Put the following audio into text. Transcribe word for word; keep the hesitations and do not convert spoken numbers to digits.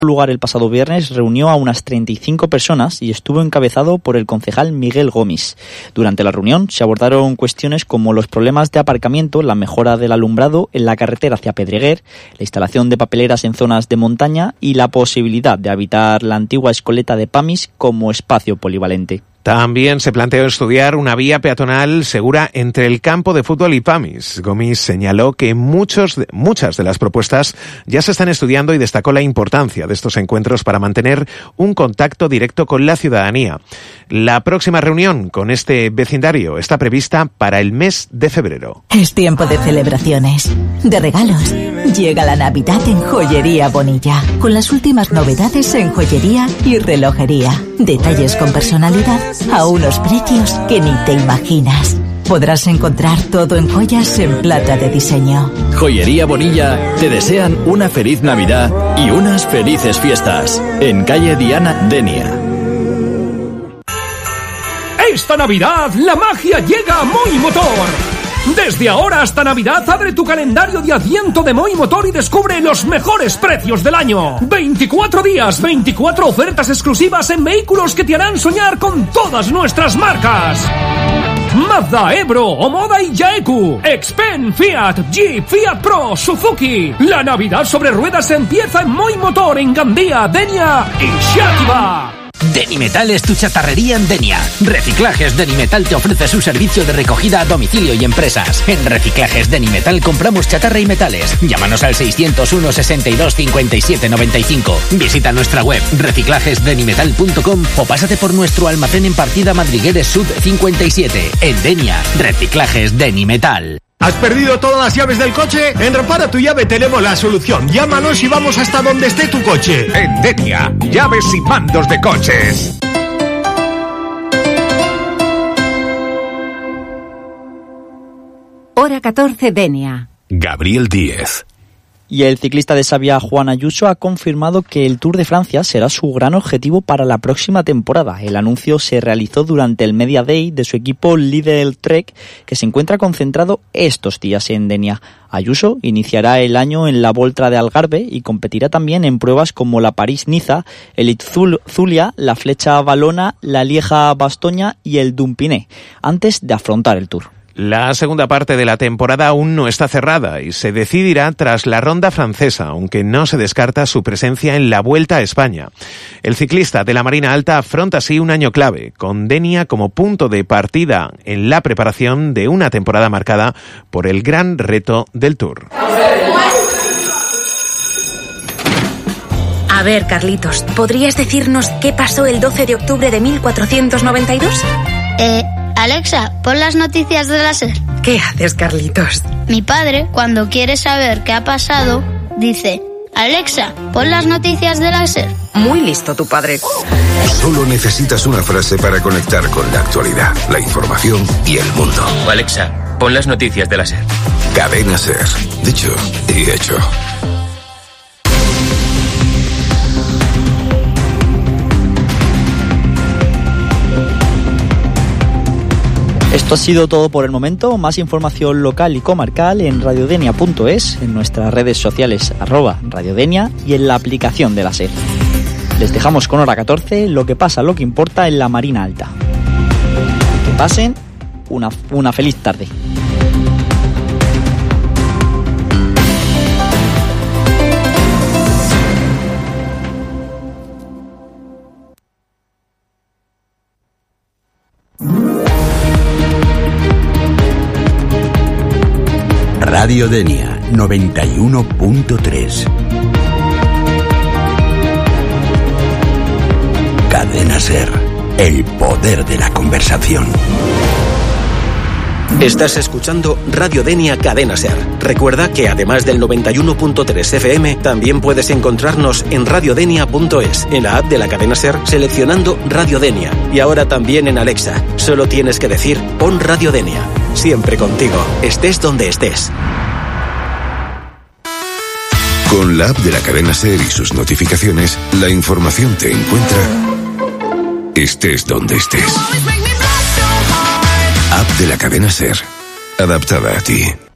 lugar el pasado viernes reunió a unas treinta y cinco personas y estuvo encabezado por el concejal Miguel Gómez. Durante la reunión se abordaron cuestiones como los problemas de aparcamiento, la mejora del alumbrado en la carretera hacia Pedreguer, la instalación de papeleras en zonas de montaña y la posibilidad de habitar la antigua escoleta de Pamis como espacio polivalente. También se planteó estudiar una vía peatonal segura entre el campo de fútbol y Pamis. Gomis señaló que muchos, muchas de las propuestas ya se están estudiando y destacó la importancia de estos encuentros para mantener un contacto directo con la ciudadanía. La próxima reunión con este vecindario está prevista para el mes de febrero. Es tiempo de celebraciones, de regalos. Llega la Navidad en Joyería Bonilla, con las últimas novedades en joyería y relojería. Detalles con personalidad a unos precios que ni te imaginas. Podrás encontrar todo en joyas en plata de diseño. Joyería Bonilla te desean una feliz Navidad y unas felices fiestas. En calle Diana Denia. Esta Navidad la magia llega a Moi Motor. Desde ahora hasta Navidad abre tu calendario de Adviento de Moi Motor y descubre los mejores precios del año. veinticuatro días, veinticuatro ofertas exclusivas en vehículos que te harán soñar con todas nuestras marcas. Mazda, Ebro, Omoda y Yaeku. Xpen, Fiat, Jeep, Fiat Pro, Suzuki. La Navidad sobre ruedas empieza en Moi Motor en Gandía, Denia y Xàtiva. Denimetal es tu chatarrería en Denia. Reciclajes Denimetal te ofrece su servicio de recogida a domicilio y empresas. En Reciclajes Denimetal compramos chatarra y metales. Llámanos al seiscientos uno, sesenta y dos, cincuenta y siete, noventa y cinco. Visita nuestra web reciclajes denimetal punto com o pásate por nuestro almacén en Partida Madrigueres Sud cincuenta y siete. En Denia, Reciclajes Denimetal. ¿Has perdido todas las llaves del coche? En Repara tu Llave tenemos la solución. Llámanos y vamos hasta donde esté tu coche. En Denia, llaves y mandos de coches. Hora catorce, Denia. Gabriel Díez. Y el ciclista de Sabia, Juan Ayuso, ha confirmado que el Tour de Francia será su gran objetivo para la próxima temporada. El anuncio se realizó durante el Media Day de su equipo Lidl Trek, que se encuentra concentrado estos días en Denia. Ayuso iniciará el año en la Volta de Algarve y competirá también en pruebas como la París-Niza, el Itzulia, la Flecha Valona, la Lieja-Bastoña y el Dumpiné, antes de afrontar el Tour. La segunda parte de la temporada aún no está cerrada y se decidirá tras la ronda francesa, aunque no se descarta su presencia en la Vuelta a España. El ciclista de la Marina Alta afronta así un año clave, con Denia como punto de partida en la preparación de una temporada marcada por el gran reto del Tour. A ver, Carlitos, ¿podrías decirnos qué pasó el doce de octubre de mil cuatrocientos noventa y dos? Eh... Alexa, pon las noticias de la SER. ¿Qué haces, Carlitos? Mi padre, cuando quiere saber qué ha pasado, dice: Alexa, pon las noticias de la SER. Muy listo tu padre. Solo necesitas una frase para conectar con la actualidad, la información y el mundo. Alexa, pon las noticias de la SER. Cadena SER. Dicho y hecho. Esto ha sido todo por el momento. Más información local y comarcal en radiodenia punto es, en nuestras redes sociales arroba radiodenia y en la aplicación de la SER. Les dejamos con hora catorce, lo que pasa, lo que importa en la Marina Alta. Que pasen una, una feliz tarde. Radio Denia noventa y uno punto tres. Cadena SER, el poder de la conversación. Estás escuchando Radio Denia Cadena SER. Recuerda que además del noventa y uno punto tres F M, también puedes encontrarnos en radiodenia punto es, en la app de la cadena SER, seleccionando Radio Denia. Y ahora también en Alexa. Solo tienes que decir, pon Radio Denia. Siempre contigo, estés donde estés. Con la app de la cadena SER y sus notificaciones, la información te encuentra estés donde estés. App de la cadena SER, adaptada a ti.